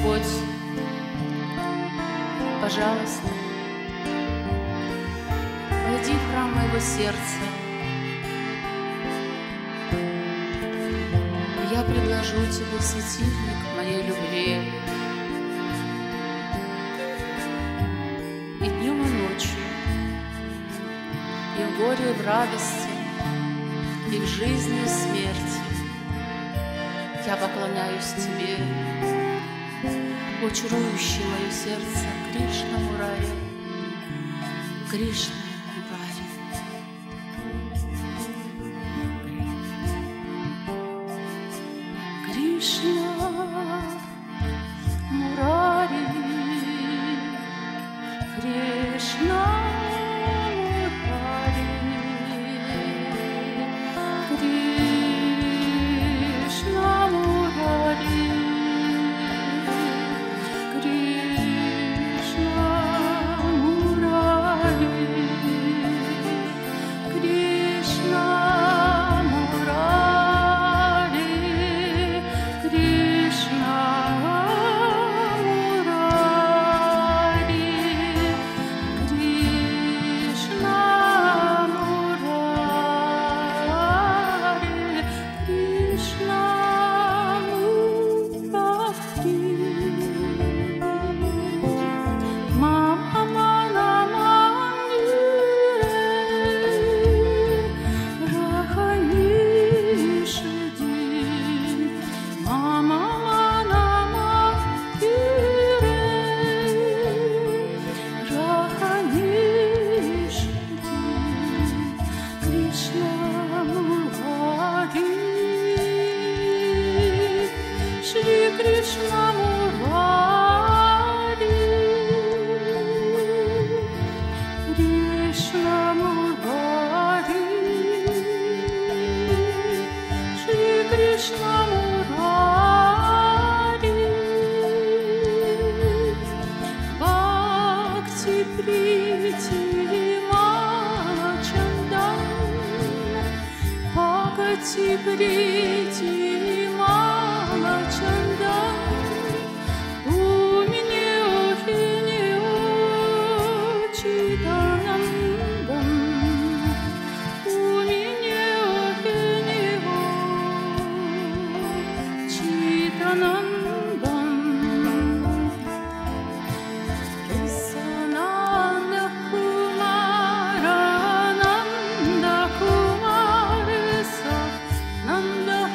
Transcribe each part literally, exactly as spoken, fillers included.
Господь, пожалуйста, войди в храм моего сердца. Я предложу тебе светильник моей любви. И днем, и ночью, и в горе, и в радости, и в жизни, и в смерти я поклоняюсь тебе, о чарующий мое сердце Кришна Мурари, Кришна Мурари. Кришна Мурари, Кришна Мурари, Кришна Мурари, Кришна Мурари, Кришна Мурари, Кришна Мурари, Кришна Мурари, Кришна Мурари. Мама мана мандире, Раханишдин. Мама мана мандире, Раханишдин. Кришна Мурари, Шри Кришна Мурари, Кришна Мурари, Шри Кришна Мурари. Бхакти прити мала чандан, Бхакти прити мала чандан. Умни ухини учитанандам, Умни ухини учитанандам. Сананда Кумара, Нанда Кумареса, Нанда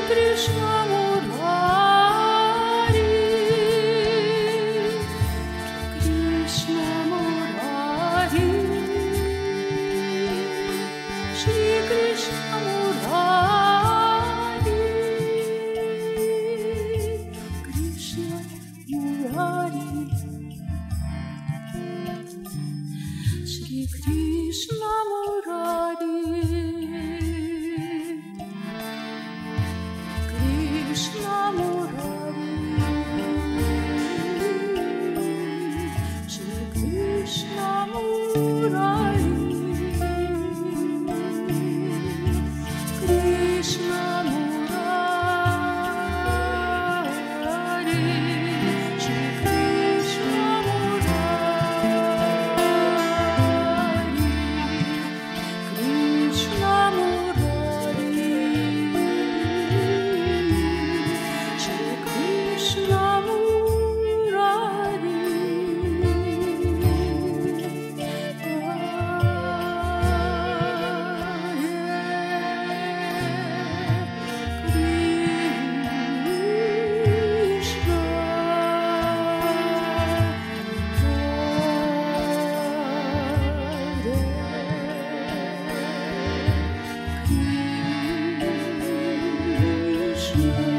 Krishna Murari, Krishna Murari, Shri Krishna Murari, Krishna Murari, Shri Krishna Murari. Krishna Murari, Shri Krishna Murari, Krishna Murari, Shri Krishna Murari, Krishna Murari. Krishna Murari, Krishna.